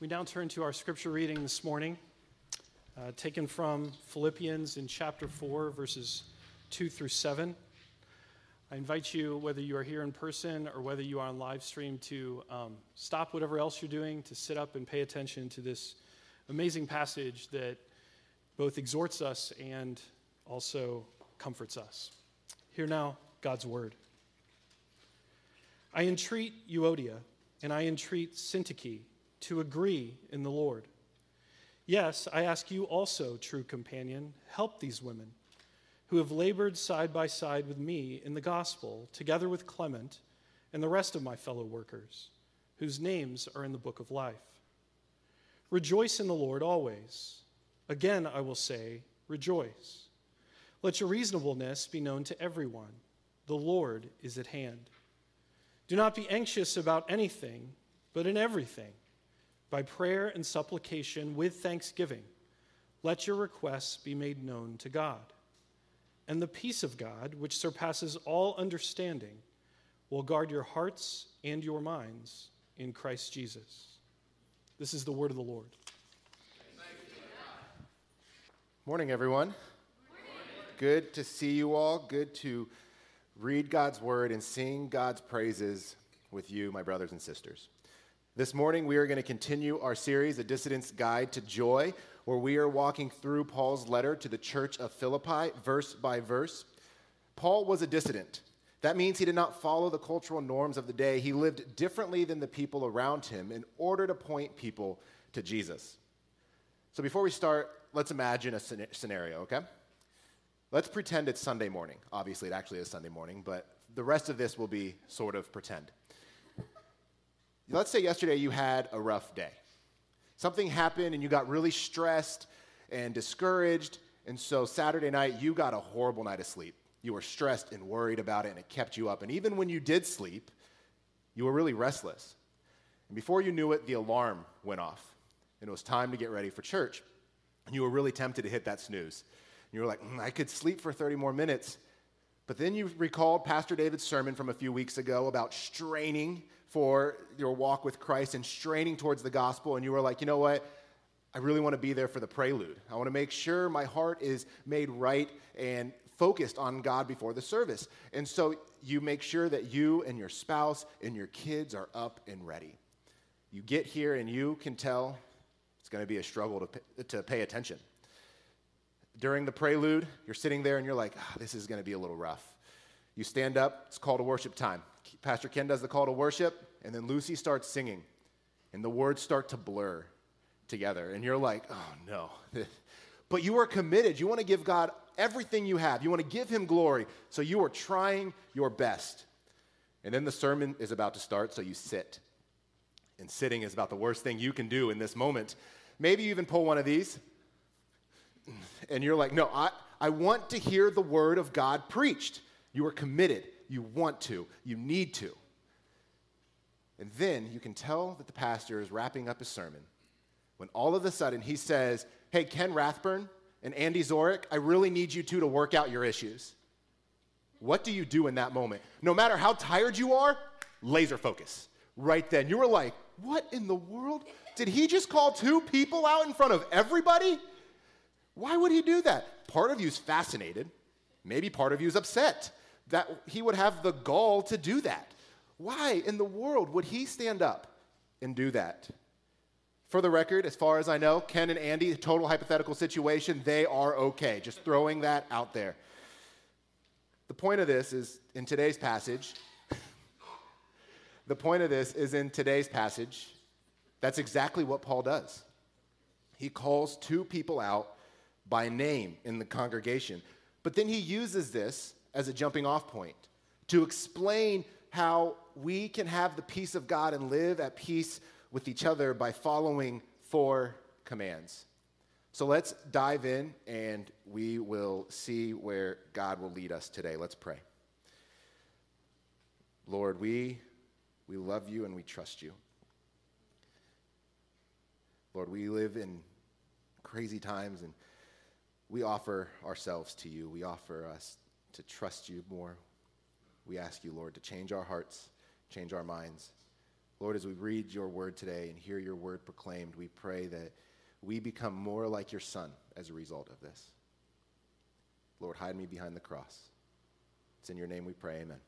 We now turn to our scripture reading this morning, taken from Philippians in chapter 4, verses 2 through 7. I invite you, whether you are here in person or whether you are on live stream, to stop whatever else you're doing, to sit up and pay attention to this amazing passage that both exhorts us and also comforts us. Hear now God's word. I entreat Euodia and I entreat Syntyche to agree in the Lord. Yes, I ask you also, true companion, help these women who have labored side by side with me in the gospel, together with Clement and the rest of my fellow workers, whose names are in the book of life. Rejoice in the Lord always. Again, I will say, rejoice. Let your reasonableness be known to everyone. The Lord is at hand. Do not be anxious about anything, but in everything, by prayer and supplication with thanksgiving, let your requests be made known to God. And the peace of God, which surpasses all understanding, will guard your hearts and your minds in Christ Jesus. This is the word of the Lord. Morning, everyone. Good to see you all. Good to read God's word and sing God's praises with you, my brothers and sisters. This morning, we are going to continue our series, A Dissident's Guide to Joy, where we are walking through Paul's letter to the church of Philippi, verse by verse. Paul was a dissident. That means he did not follow the cultural norms of the day. He lived differently than the people around him in order to point people to Jesus. So before we start, let's imagine a scenario, okay? Let's pretend it's Sunday morning. Obviously, it actually is Sunday morning, but the rest of this will be sort of pretend. Let's say yesterday you had a rough day. Something happened and you got really stressed and discouraged, and so Saturday night you got a horrible night of sleep. You were stressed and worried about it, and it kept you up. And even when you did sleep, you were really restless. And before you knew it, the alarm went off, and it was time to get ready for church. And you were really tempted to hit that snooze. And you were like, I could sleep for 30 more minutes. But then you recalled Pastor David's sermon from a few weeks ago about straining for your walk with Christ and straining towards the gospel, and you were like, you know what? I really want to be there for the prelude. I want to make sure my heart is made right and focused on God before the service. And so you make sure that you and your spouse and your kids are up and ready. You get here and you can tell it's going to be a struggle to pay attention. During the prelude, you're sitting there and you're like, this is going to be a little rough. You stand up, it's call to worship time. Pastor Ken does the call to worship, and then Lucy starts singing, and the words start to blur together, and you're like, oh no. But you are committed. You want to give God everything you have. You want to give him glory, so you are trying your best. And then the sermon is about to start, so you sit. And sitting is about the worst thing you can do in this moment. Maybe you even pull one of these, and you're like, no, I want to hear the word of God preached. You are committed. You want to. You need to. And then you can tell that the pastor is wrapping up his sermon when all of a sudden he says, hey, Ken Rathburn and Andy Zorick, I really need you two to work out your issues. What do you do in that moment? No matter how tired you are, laser focus. Right then. You were like, what in the world? Did he just call two people out in front of everybody? Why would he do that? Part of you is fascinated. Maybe part of you is upset that he would have the gall to do that. Why in the world would he stand up and do that? For the record, as far as I know, Ken and Andy, total hypothetical situation, they are okay. Just throwing that out there. The point of this is in today's passage. That's exactly what Paul does. He calls two people out by name in the congregation. But then he uses this as a jumping off point to explain how we can have the peace of God and live at peace with each other by following 4 commands. So let's dive in and we will see where God will lead us today. Let's pray. Lord, we love you and we trust you. Lord, we live in crazy times and we offer ourselves to you. We offer us to trust you more. We ask you, Lord, to change our hearts, change our minds. Lord, as we read your word today and hear your word proclaimed, we pray that we become more like your Son as a result of this. Lord, hide me behind the cross. It's in your name we pray, amen.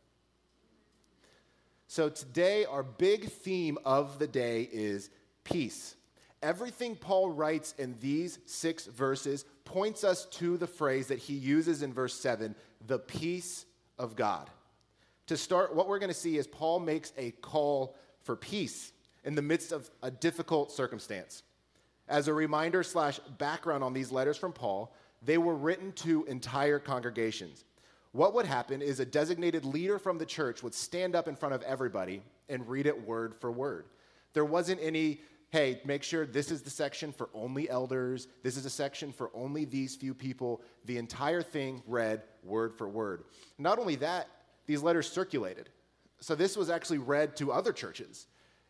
So today, our big theme of the day is peace. Everything Paul writes in these 6 verses points us to the phrase that he uses in verse 7, the peace of God. To start, what we're going to see is Paul makes a call for peace in the midst of a difficult circumstance. As a reminder / background on these letters from Paul, they were written to entire congregations. What would happen is a designated leader from the church would stand up in front of everybody and read it word for word. There wasn't any, hey, make sure this is the section for only elders, this is a section for only these few people. The entire thing read word for word. Not only that, these letters circulated. So this was actually read to other churches.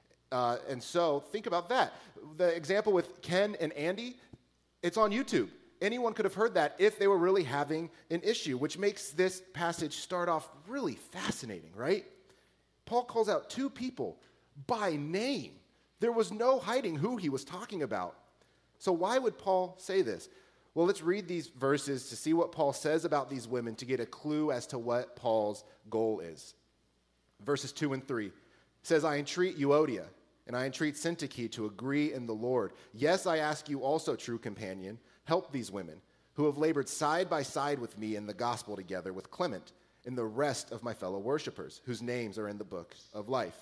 And so think about that. The example with Ken and Andy, it's on YouTube. Anyone could have heard that if they were really having an issue, which makes this passage start off really fascinating, right? Paul calls out 2 people by name. There was no hiding who he was talking about. So why would Paul say this? Well, let's read these verses to see what Paul says about these women to get a clue as to what Paul's goal is. Verses 2 and 3 says, I entreat Euodia and I entreat Syntyche to agree in the Lord. Yes, I ask you also, true companion, help these women who have labored side by side with me in the gospel together with Clement and the rest of my fellow worshipers whose names are in the book of life.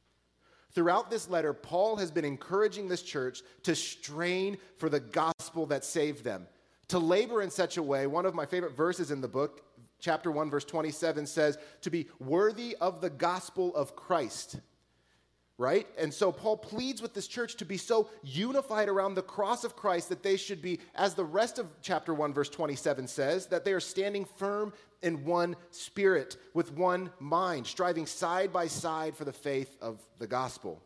Throughout this letter, Paul has been encouraging this church to strain for the gospel that saved them, to labor in such a way. One of my favorite verses in the book, chapter 1, verse 27, says, to be worthy of the gospel of Christ, right? And so Paul pleads with this church to be so unified around the cross of Christ that they should be, as the rest of chapter 1, verse 27 says, that they are standing firm in one spirit, with one mind, striving side by side for the faith of the gospel.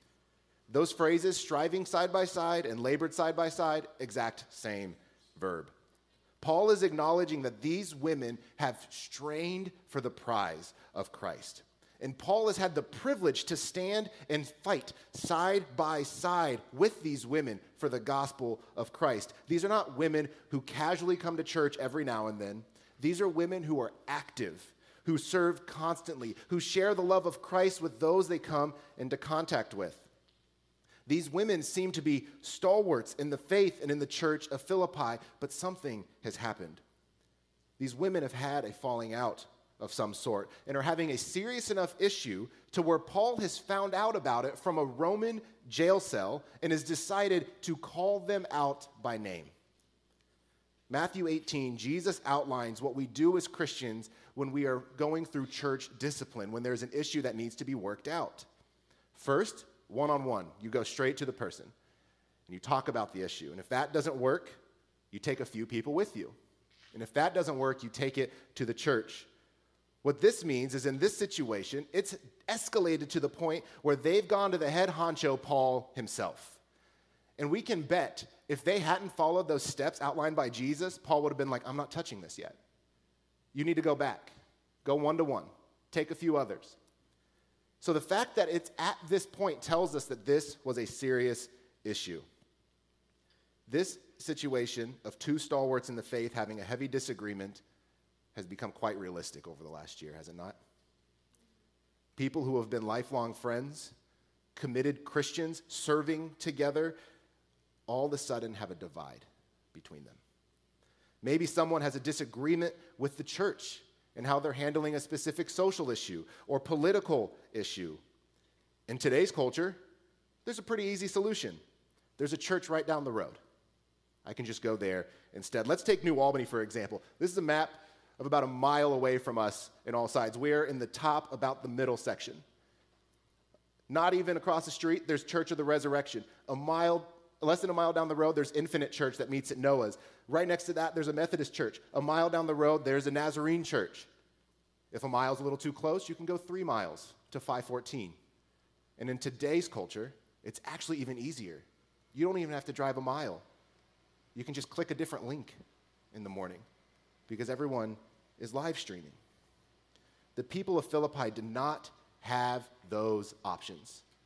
Those phrases, striving side by side and labored side by side, exact same verb. Paul is acknowledging that these women have strained for the prize of Christ. And Paul has had the privilege to stand and fight side by side with these women for the gospel of Christ. These are not women who casually come to church every now and then. These are women who are active, who serve constantly, who share the love of Christ with those they come into contact with. These women seem to be stalwarts in the faith and in the church of Philippi, but something has happened. These women have had a falling out of some sort and are having a serious enough issue to where Paul has found out about it from a Roman jail cell and has decided to call them out by name. Matthew 18, Jesus outlines what we do as Christians when we are going through church discipline, when there's an issue that needs to be worked out. First, one-on-one, you go straight to the person and you talk about the issue. And if that doesn't work, you take a few people with you. And if that doesn't work, you take it to the church. What this means is in this situation, it's escalated to the point where they've gone to the head honcho, Paul himself. And we can bet if they hadn't followed those steps outlined by Jesus, Paul would have been like, I'm not touching this yet. You need to go back. Go one-to-one. Take a few others. So the fact that it's at this point tells us that this was a serious issue. This situation of 2 stalwarts in the faith having a heavy disagreement has become quite realistic over the last year, has it not? People who have been lifelong friends, committed Christians, serving together, all of a sudden have a divide between them. Maybe someone has a disagreement with the church and how they're handling a specific social issue or political issue. In today's culture, there's a pretty easy solution. There's a church right down the road. I can just go there instead. Let's take New Albany, for example. This is a map of about a mile away from us in all sides. We're in the top, about the middle section. Not even across the street, there's Church of the Resurrection. Less than a mile down the road, there's Infinite Church that meets at Noah's. Right next to that, there's a Methodist church. A mile down the road, there's a Nazarene church. If a mile's a little too close, you can go 3 miles to 514. And in today's culture, it's actually even easier. You don't even have to drive a mile. You can just click a different link in the morning because everyone is live streaming. The people of Philippi did not have those options.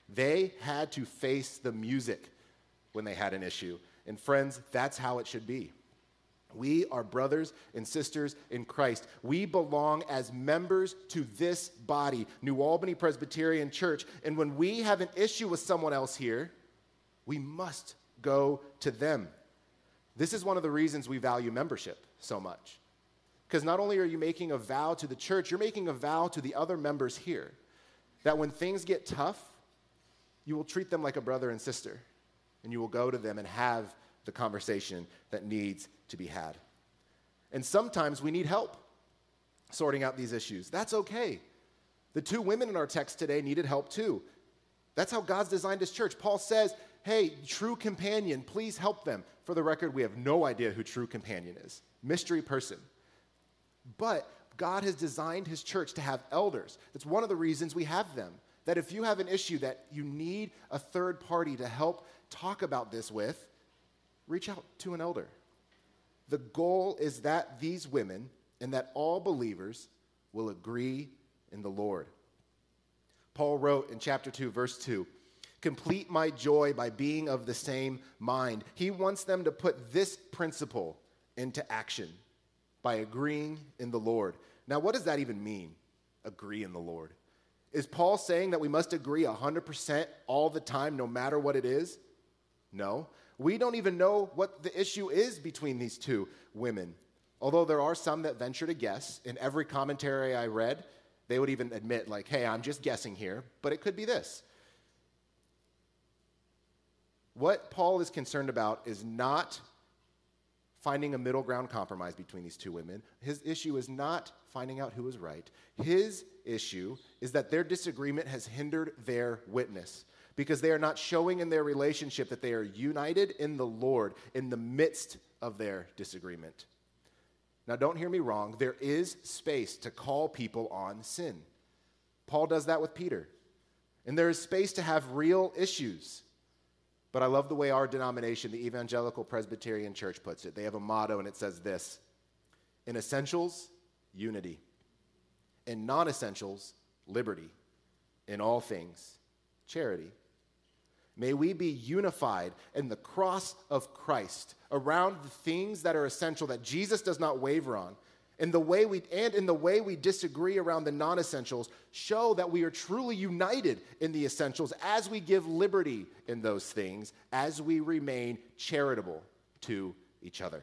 They had to face the music when they had an issue. And friends, that's how it should be. We are brothers and sisters in Christ. We belong as members to this body, New Albany Presbyterian Church. And when we have an issue with someone else here, we must go to them. This is one of the reasons we value membership so much. Because not only are you making a vow to the church, you're making a vow to the other members here that when things get tough, you will treat them like a brother and sister, and you will go to them and have the conversation that needs to be had. And sometimes we need help sorting out these issues. That's okay. The two women in our text today needed help too. That's how God's designed his church. Paul says, hey, true companion, please help them. For the record, we have no idea who true companion is. Mystery person. But God has designed his church to have elders. That's one of the reasons we have them. That if you have an issue that you need a third party to help talk about this with, reach out to an elder. The goal is that these women and that all believers will agree in the Lord. Paul wrote in chapter 2, verse 2, complete my joy by being of the same mind. He wants them to put this principle into action by agreeing in the Lord. Now, what does that even mean, agree in the Lord? Is Paul saying that we must agree 100% all the time, no matter what it is? No. We don't even know what the issue is between these two women. Although there are some that venture to guess. In every commentary I read, they would even admit, like, hey, I'm just guessing here, but it could be this. What Paul is concerned about is not finding a middle ground compromise between these two women. His issue is not finding out who is right. His issue is that their disagreement has hindered their witness because they are not showing in their relationship that they are united in the Lord in the midst of their disagreement. Now, don't hear me wrong. There is space to call people on sin. Paul does that with Peter. And there is space to have real issues. But I love the way our denomination, the Evangelical Presbyterian Church, puts it. They have a motto, and it says this: in essentials, unity. In non-essentials, liberty. In all things, charity. May we be unified in the cross of Christ around the things that are essential that Jesus does not waver on. In the way we disagree around the non-essentials, show that we are truly united in the essentials as we give liberty in those things, as we remain charitable to each other.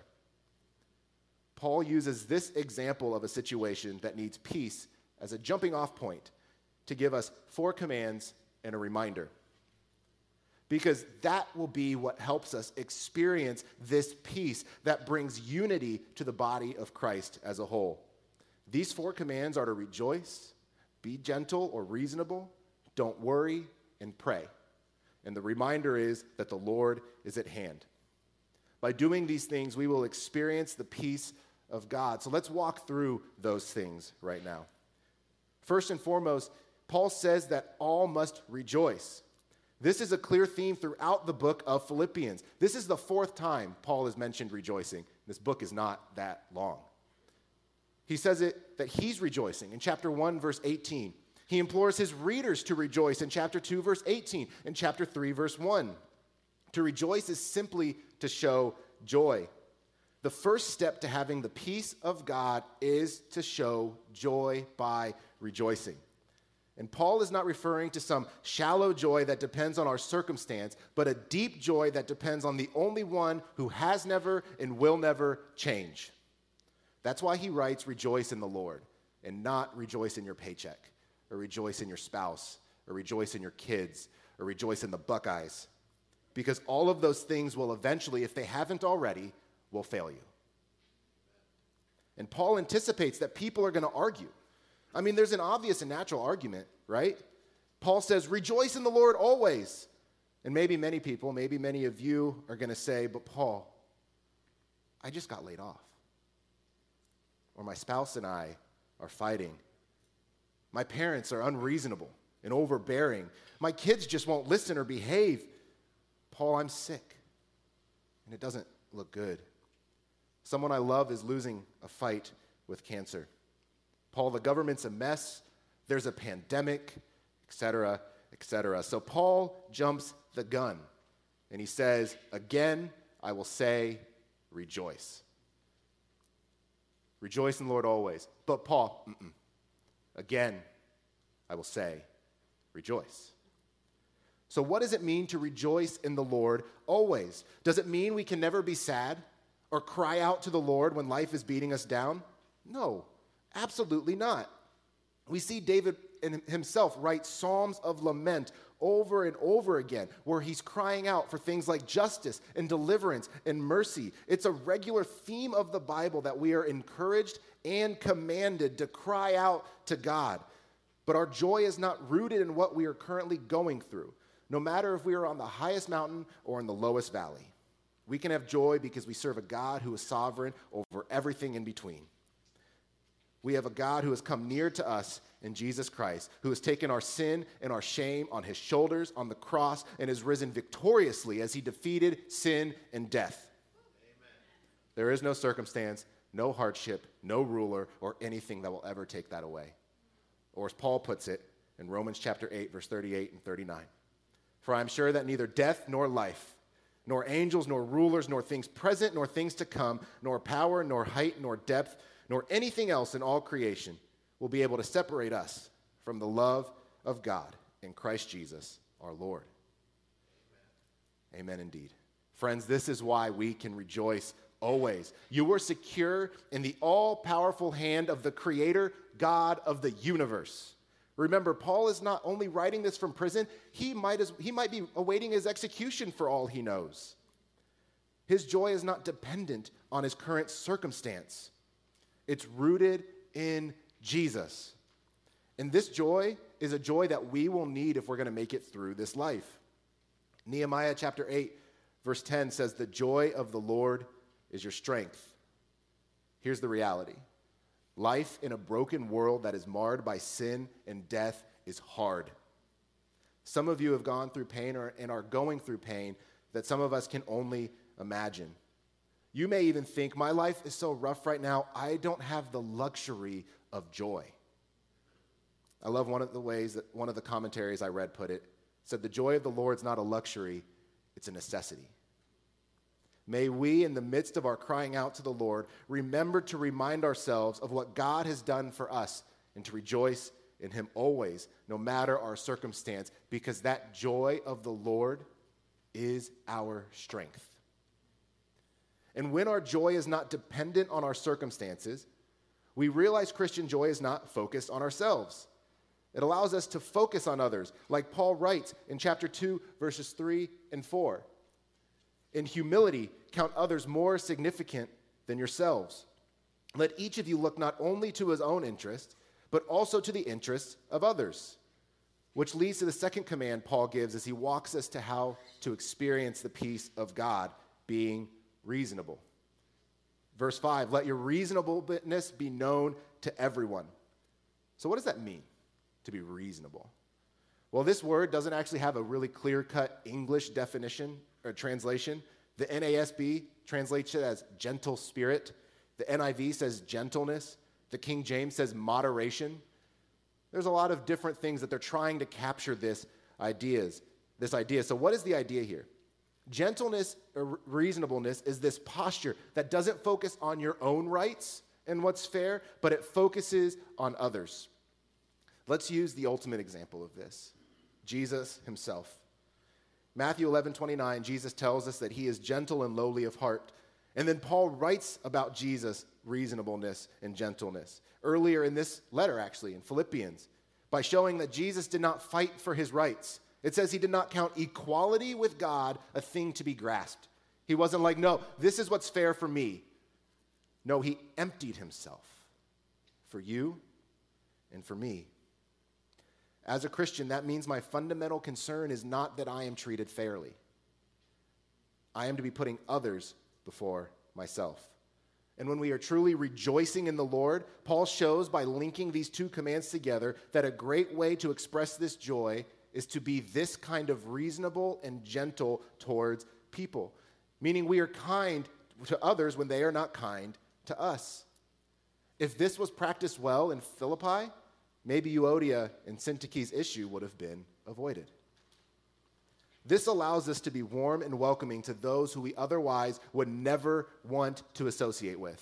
Paul uses this example of a situation that needs peace as a jumping off point to give us 4 commands and a reminder. Because that will be what helps us experience this peace that brings unity to the body of Christ as a whole. These 4 commands are to rejoice, be gentle or reasonable, don't worry, and pray. And the reminder is that the Lord is at hand. By doing these things, we will experience the peace of God. So let's walk through those things right now. First and foremost, Paul says that all must rejoice. This is a clear theme throughout the book of Philippians. This is the 4th time Paul has mentioned rejoicing. This book is not that long. He says that he's rejoicing in chapter 1, verse 18. He implores his readers to rejoice in chapter 2, verse 18, and chapter 3, verse 1. To rejoice is simply to show joy. The first step to having the peace of God is to show joy by rejoicing. And Paul is not referring to some shallow joy that depends on our circumstance, but a deep joy that depends on the only one who has never and will never change. That's why he writes, rejoice in the Lord, and not rejoice in your paycheck, or rejoice in your spouse, or rejoice in your kids, or rejoice in the Buckeyes. Because all of those things will eventually, if they haven't already, will fail you. And Paul anticipates that people are going to argue. I mean, there's an obvious and natural argument, right? Paul says, rejoice in the Lord always. And maybe many people, maybe many of you are going to say, but Paul, I just got laid off. Or my spouse and I are fighting. My parents are unreasonable and overbearing. My kids just won't listen or behave. Paul, I'm sick. And it doesn't look good. Someone I love is losing a fight with cancer. Paul, the government's a mess, there's a pandemic, etc., etc. So Paul jumps the gun, and he says, again, I will say, rejoice. Rejoice in the Lord always. But Paul, again, I will say, rejoice. So what does it mean to rejoice in the Lord always? Does it mean we can never be sad or cry out to the Lord when life is beating us down? No, absolutely not. We see David himself write psalms of lament over and over again, where he's crying out for things like justice and deliverance and mercy. It's a regular theme of the Bible that we are encouraged and commanded to cry out to God. But our joy is not rooted in what we are currently going through, no matter if we are on the highest mountain or in the lowest valley. We can have joy because we serve a God who is sovereign over everything in between. We have a God who has come near to us in Jesus Christ, who has taken our sin and our shame on his shoulders on the cross and has risen victoriously as he defeated sin and death. Amen. There is no circumstance, no hardship, no ruler, or anything that will ever take that away. Or as Paul puts it in Romans chapter 8, verse 38 and 39. For I am sure that neither death nor life, nor angels, nor rulers, nor things present, nor things to come, nor power, nor height, nor depth, nor anything else in all creation will be able to separate us from the love of God in Christ Jesus our Lord. Amen indeed. Friends, this is why we can rejoice always. You are secure in the all-powerful hand of the Creator, God of the universe. Remember, Paul is not only writing this from prison, he might be awaiting his execution for all he knows. His joy is not dependent on his current circumstance. It's rooted in Jesus. And this joy is a joy that we will need if we're going to make it through this life. Nehemiah chapter 8, verse 10 says, "The joy of the Lord is your strength." Here's the reality. Life in a broken world that is marred by sin and death is hard. Some of you have gone through pain and are going through pain that some of us can only imagine. You may even think, my life is so rough right now, I don't have the luxury of joy. I love one of the ways that one of the commentaries I read put it. It said, the joy of the Lord is not a luxury, it's a necessity. May we, in the midst of our crying out to the Lord, remember to remind ourselves of what God has done for us and to rejoice in him always, no matter our circumstance, because that joy of the Lord is our strength. And when our joy is not dependent on our circumstances, we realize Christian joy is not focused on ourselves. It allows us to focus on others, like Paul writes in chapter 2, verses 3 and 4. In humility, count others more significant than yourselves. Let each of you look not only to his own interest, but also to the interests of others. Which leads to the second command Paul gives as he walks us to how to experience the peace of God, being reasonable. Verse 5, let your reasonableness be known to everyone. So what does that mean, to be reasonable? Well, this word doesn't actually have a really clear-cut English definition or translation. The NASB translates it as gentle spirit. The NIV says gentleness. The King James says moderation. There's a lot of different things that they're trying to capture this idea. So what is the idea here? Gentleness or reasonableness is this posture that doesn't focus on your own rights and what's fair, but it focuses on others. Let's use the ultimate example of this, Jesus himself. Matthew 11:29, Jesus tells us that he is gentle and lowly of heart. And then Paul writes about Jesus' reasonableness and gentleness earlier in this letter, actually, in Philippians, by showing that Jesus did not fight for his rights. It says he did not count equality with God a thing to be grasped. He wasn't like, no, this is what's fair for me. No, he emptied himself for you and for me. As a Christian, that means my fundamental concern is not that I am treated fairly. I am to be putting others before myself. And when we are truly rejoicing in the Lord, Paul shows by linking these two commands together that a great way to express this joy is to be this kind of reasonable and gentle towards people, meaning we are kind to others when they are not kind to us. If this was practiced well in Philippi, maybe Euodia and Syntyche's issue would have been avoided. This allows us to be warm and welcoming to those who we otherwise would never want to associate with.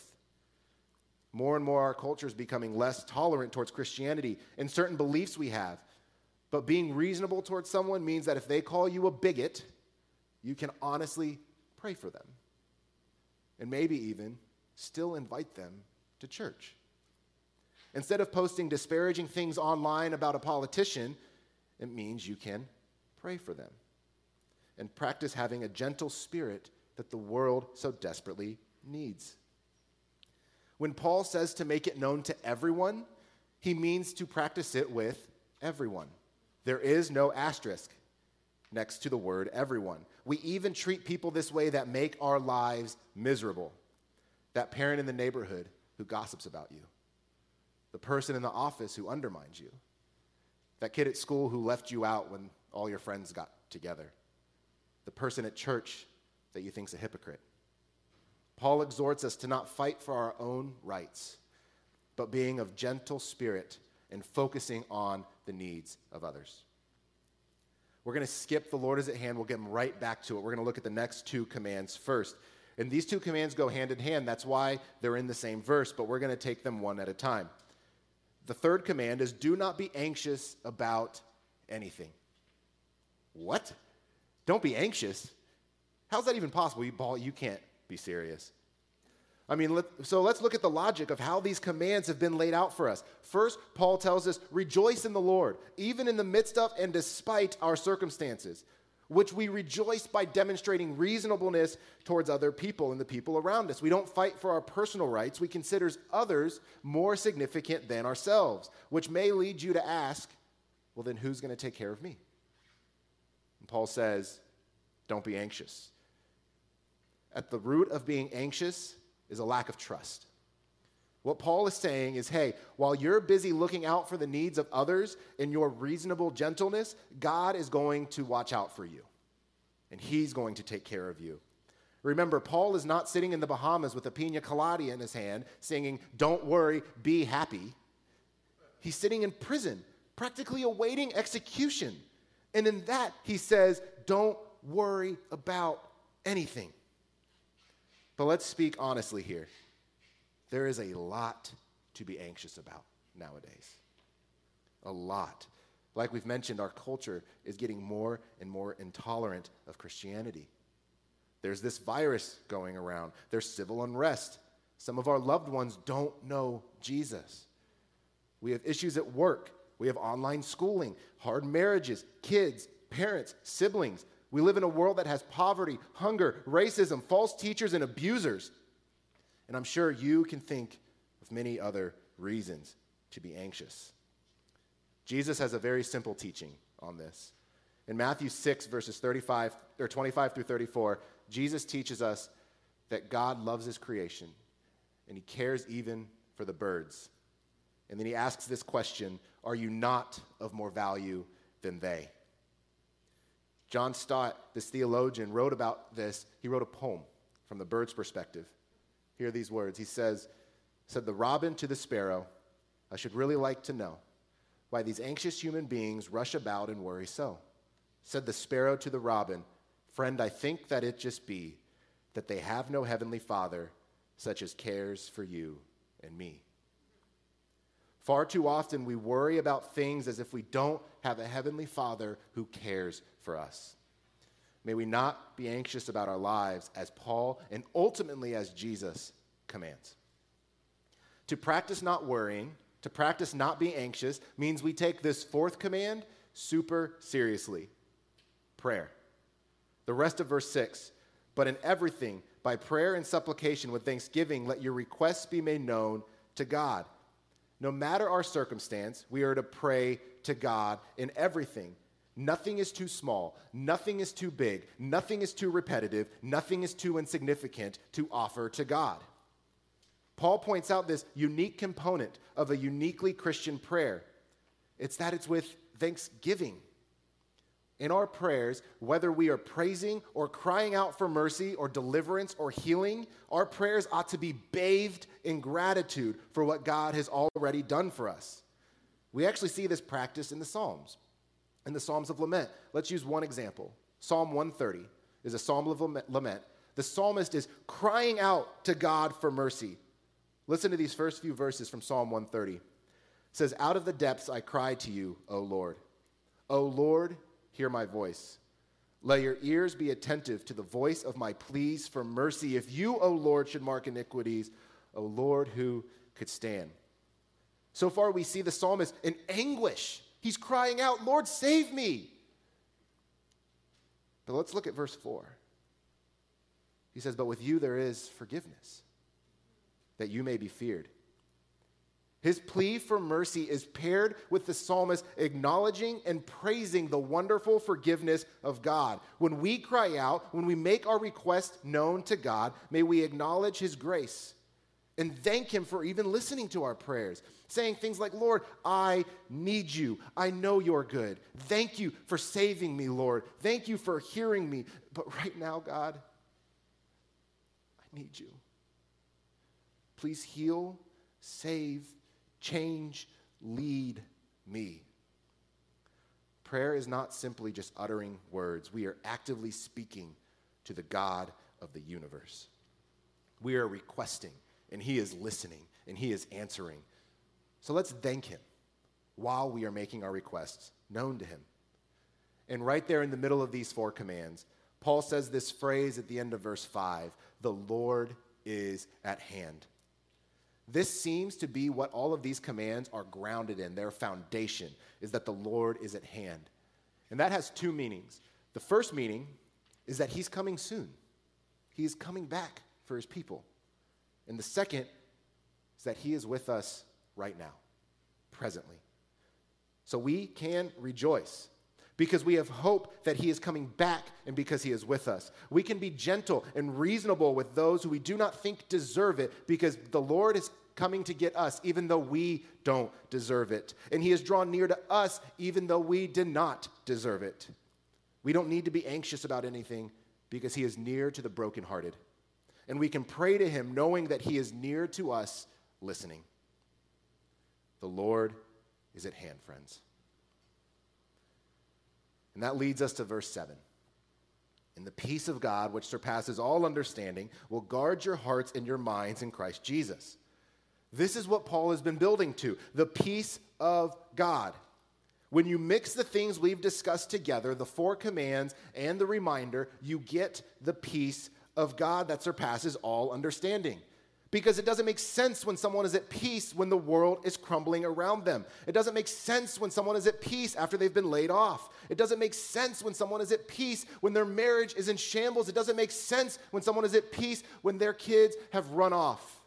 More and more, our culture is becoming less tolerant towards Christianity and certain beliefs we have. But being reasonable towards someone means that if they call you a bigot, you can honestly pray for them. And maybe even still invite them to church. Instead of posting disparaging things online about a politician, it means you can pray for them and practice having a gentle spirit that the world so desperately needs. When Paul says to make it known to everyone, he means to practice it with everyone. There is no asterisk next to the word everyone. We even treat people this way that make our lives miserable. That parent in the neighborhood who gossips about you. The person in the office who undermines you. That kid at school who left you out when all your friends got together. The person at church that you think's a hypocrite. Paul exhorts us to not fight for our own rights, but being of gentle spirit and focusing on the needs of others. We're going to skip the Lord is at hand. We'll get right back to it. We're going to look at the next two commands first. And these two commands go hand in hand. That's why they're in the same verse, but we're going to take them one at a time. The third command is do not be anxious about anything. What? Don't be anxious? How's that even possible? You can't be serious. I mean, let's look at the logic of how these commands have been laid out for us. First, Paul tells us, rejoice in the Lord, even in the midst of and despite our circumstances, which we rejoice by demonstrating reasonableness towards other people and the people around us. We don't fight for our personal rights. We consider others more significant than ourselves, which may lead you to ask, well, then who's going to take care of me? And Paul says, don't be anxious. At the root of being anxious is a lack of trust. What Paul is saying is, hey, while you're busy looking out for the needs of others in your reasonable gentleness, God is going to watch out for you, and he's going to take care of you. Remember, Paul is not sitting in the Bahamas with a pina colada in his hand singing, don't worry, be happy. He's sitting in prison, practically awaiting execution. And in that, he says, don't worry about anything. But let's speak honestly here. There is a lot to be anxious about nowadays. A lot. Like we've mentioned, our culture is getting more and more intolerant of Christianity. There's this virus going around. There's civil unrest. Some of our loved ones don't know Jesus. We have issues at work. We have online schooling, hard marriages, kids, parents, siblings. We live in a world that has poverty, hunger, racism, false teachers, and abusers. And I'm sure you can think of many other reasons to be anxious. Jesus has a very simple teaching on this. In Matthew 6, verses 25 through 34, Jesus teaches us that God loves his creation, and he cares even for the birds. And then he asks this question, are you not of more value than they? John Stott, this theologian, wrote about this. He wrote a poem from the bird's perspective. Hear these words. He said the robin to the sparrow, I should really like to know why these anxious human beings rush about and worry so. Said the sparrow to the robin, friend, I think that it just be that they have no heavenly Father such as cares for you and me. Far too often we worry about things as if we don't have a heavenly Father who cares for us. May we not be anxious about our lives as Paul and ultimately as Jesus commands. To practice not worrying, to practice not being anxious, means we take this fourth command super seriously. Prayer. The rest of verse 6, but in everything, by prayer and supplication with thanksgiving, let your requests be made known to God. No matter our circumstance, we are to pray to God in everything. Nothing is too small. Nothing is too big. Nothing is too repetitive. Nothing is too insignificant to offer to God. Paul points out this unique component of a uniquely Christian prayer. It's that it's with thanksgiving. In our prayers, whether we are praising or crying out for mercy or deliverance or healing, our prayers ought to be bathed in gratitude for what God has already done for us. We actually see this practice in the Psalms. in the Psalms of Lament. Let's use one example. Psalm 130 is a psalm of lament. The psalmist is crying out to God for mercy. Listen to these first few verses from Psalm 130. It says, "Out of the depths I cry to you, O Lord. O Lord, hear my voice. Let your ears be attentive to the voice of my pleas for mercy. If you, O Lord, should mark iniquities, O Lord, who could stand?" So far we see the psalmist in anguish. He's crying out, "Lord, save me." But let's look at verse 4. He says, "But with you there is forgiveness, that you may be feared." His plea for mercy is paired with the psalmist acknowledging and praising the wonderful forgiveness of God. When we cry out, when we make our request known to God, may we acknowledge his grace and thank him for even listening to our prayers, saying things like, "Lord, I need you. I know you're good. Thank you for saving me, Lord. Thank you for hearing me. But right now, God, I need you. Please heal, save, change, lead me." Prayer is not simply just uttering words. We are actively speaking to the God of the universe. We are requesting, and he is listening, and he is answering. So let's thank him while we are making our requests known to him. And right there in the middle of these 4 commands, Paul says this phrase at the end of verse 5, "The Lord is at hand." This seems to be what all of these commands are grounded in. Their foundation is that the Lord is at hand. And that has 2 meanings. The first meaning is that he's coming soon. He is coming back for his people. And the second is that he is with us right now, presently. So we can rejoice because we have hope that he is coming back and because he is with us. We can be gentle and reasonable with those who we do not think deserve it because the Lord is coming to get us even though we don't deserve it. And he is drawn near to us even though we did not deserve it. We don't need to be anxious about anything because he is near to the brokenhearted. And we can pray to him knowing that he is near to us listening. The Lord is at hand, friends. And that leads us to verse 7. "And the peace of God, which surpasses all understanding, will guard your hearts and your minds in Christ Jesus." This is what Paul has been building to, the peace of God. When you mix the things we've discussed together, the 4 commands and the reminder, you get the peace of God that surpasses all understanding. Because it doesn't make sense when someone is at peace when the world is crumbling around them. It doesn't make sense when someone is at peace after they've been laid off. It doesn't make sense when someone is at peace when their marriage is in shambles. It doesn't make sense when someone is at peace when their kids have run off.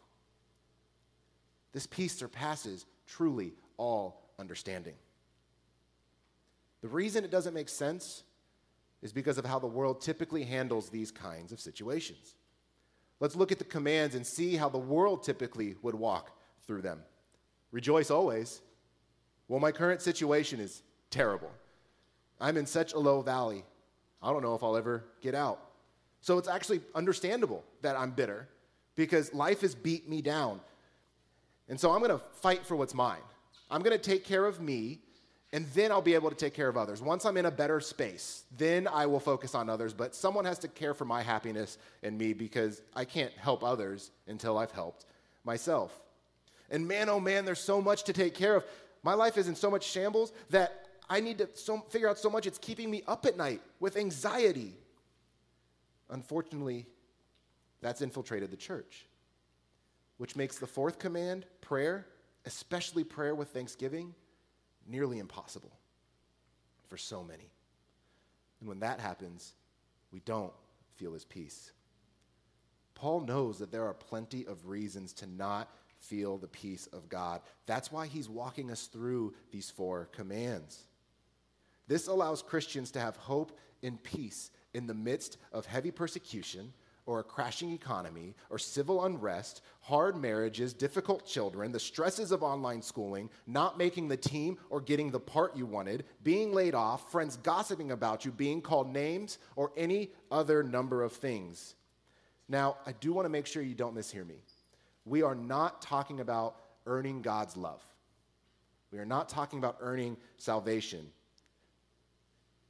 This peace surpasses truly all understanding. The reason it doesn't make sense is because of how the world typically handles these kinds of situations. Let's look at the commands and see how the world typically would walk through them. Rejoice always. Well, my current situation is terrible. I'm in such a low valley. I don't know if I'll ever get out. So it's actually understandable that I'm bitter because life has beat me down. And so I'm going to fight for what's mine. I'm going to take care of me, and then I'll be able to take care of others. Once I'm in a better space, then I will focus on others. But someone has to care for my happiness and me because I can't help others until I've helped myself. And man, oh man, there's so much to take care of. My life is in so much shambles that I need to figure out so much it's keeping me up at night with anxiety. Unfortunately, that's infiltrated the church, which makes the 4th command, prayer, especially prayer with thanksgiving, nearly impossible for so many. And when that happens, we don't feel his peace. Paul knows that there are plenty of reasons to not feel the peace of God. That's why he's walking us through these 4 commands. This allows Christians to have hope and peace in the midst of heavy persecution, or a crashing economy, or civil unrest, hard marriages, difficult children, the stresses of online schooling, not making the team or getting the part you wanted, being laid off, friends gossiping about you, being called names, or any other number of things. Now, I do want to make sure you don't mishear me. We are not talking about earning God's love. We are not talking about earning salvation.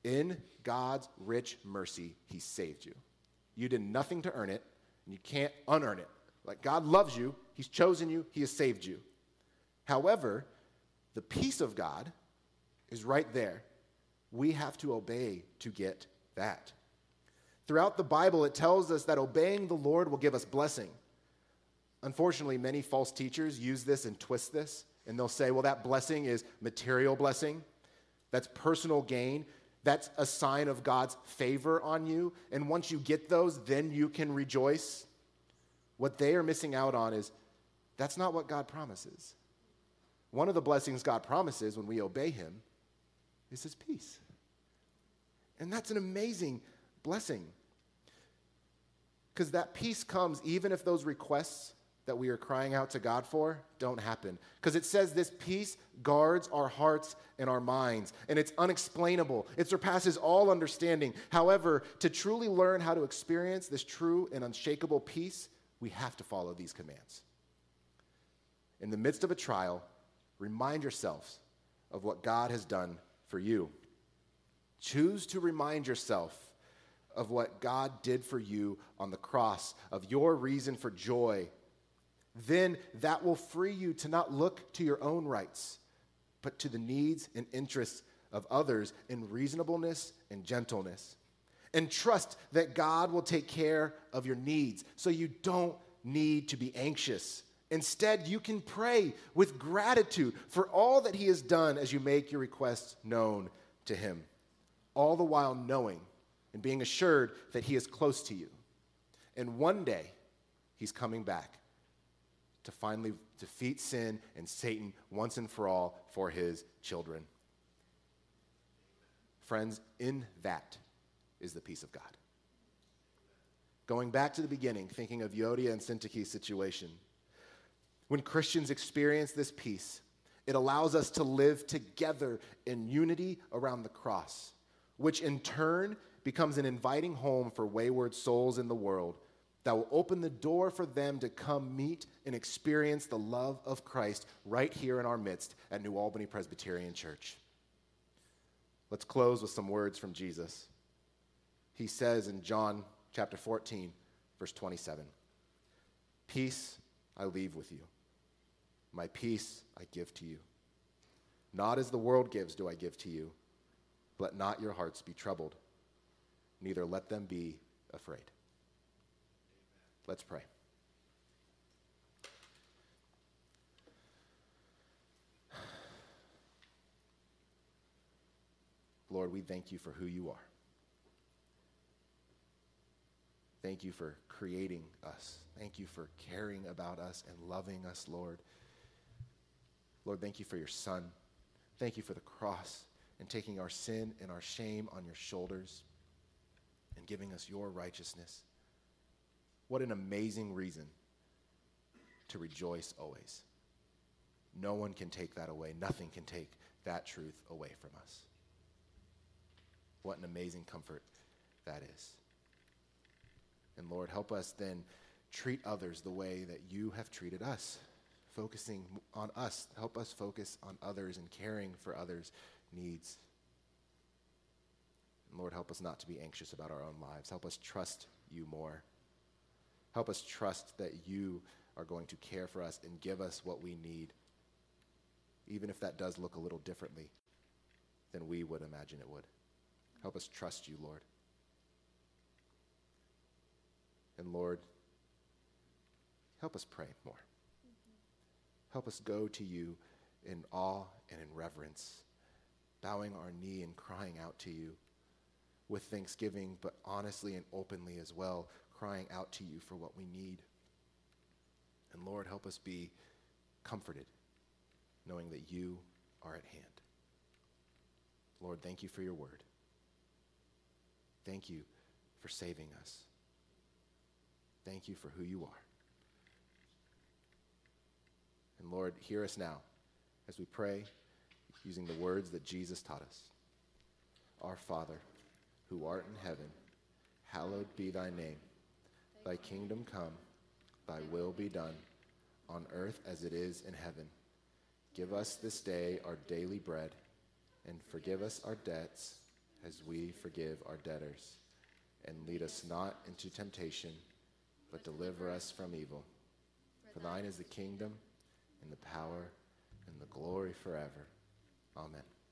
In God's rich mercy, he saved you. You did nothing to earn it, and you can't unearn it. Like, God loves you, he's chosen you, he has saved you. However, the peace of God is right there. We have to obey to get that. Throughout the Bible, it tells us that obeying the Lord will give us blessing. Unfortunately, many false teachers use this and twist this, and they'll say, well, that blessing is material blessing. That's personal gain. That's a sign of God's favor on you. And once you get those, then you can rejoice. What they are missing out on is that's not what God promises. One of the blessings God promises when we obey him is his peace. And that's an amazing blessing. Because that peace comes even if those requests that we are crying out to God for don't happen. Because it says this peace guards our hearts and our minds, and it's unexplainable. It surpasses all understanding. However, to truly learn how to experience this true and unshakable peace, we have to follow these commands. In the midst of a trial, remind yourselves of what God has done for you. Choose to remind yourself of what God did for you on the cross, of your reason for joy. Then that will free you to not look to your own rights, but to the needs and interests of others in reasonableness and gentleness. And trust that God will take care of your needs, so you don't need to be anxious. Instead, you can pray with gratitude for all that he has done as you make your requests known to him, all the while knowing and being assured that he is close to you. And one day, he's coming back to finally defeat sin and Satan once and for all for his children. Friends, in that is the peace of God. Going back to the beginning, thinking of Euodia and Syntyche's situation, when Christians experience this peace, it allows us to live together in unity around the cross, which in turn becomes an inviting home for wayward souls in the world that will open the door for them to come meet and experience the love of Christ right here in our midst at New Albany Presbyterian Church. Let's close with some words from Jesus. He says in John chapter 14, verse 27, "Peace I leave with you. My peace I give to you. Not as the world gives do I give to you. Let not your hearts be troubled, neither let them be afraid." Let's pray. Lord, we thank you for who you are. Thank you for creating us. Thank you for caring about us and loving us, Lord. Lord, thank you for your Son. Thank you for the cross and taking our sin and our shame on your shoulders and giving us your righteousness. What an amazing reason to rejoice always. No one can take that away. Nothing can take that truth away from us. What an amazing comfort that is. And Lord, help us then treat others the way that you have treated us, focusing on us. Help us focus on others and caring for others' needs. And Lord, help us not to be anxious about our own lives. Help us trust you more. Help us trust that you are going to care for us and give us what we need, even if that does look a little differently than we would imagine it would. Help us trust you, Lord. And Lord, help us pray more. Help us go to you in awe and in reverence, bowing our knee and crying out to you with thanksgiving, but honestly and openly as well, crying out to you for what we need. And Lord, help us be comforted, knowing that you are at hand. Lord, thank you for your word. Thank you for saving us. Thank you for who you are. And Lord, hear us now as we pray using the words that Jesus taught us. Our Father, who art in heaven, hallowed be thy name. Thy kingdom come, thy will be done, on earth as it is in heaven. Give us this day our daily bread, and forgive us our debts as we forgive our debtors. And lead us not into temptation, but deliver us from evil. For thine is the kingdom, and the power, and the glory forever. Amen.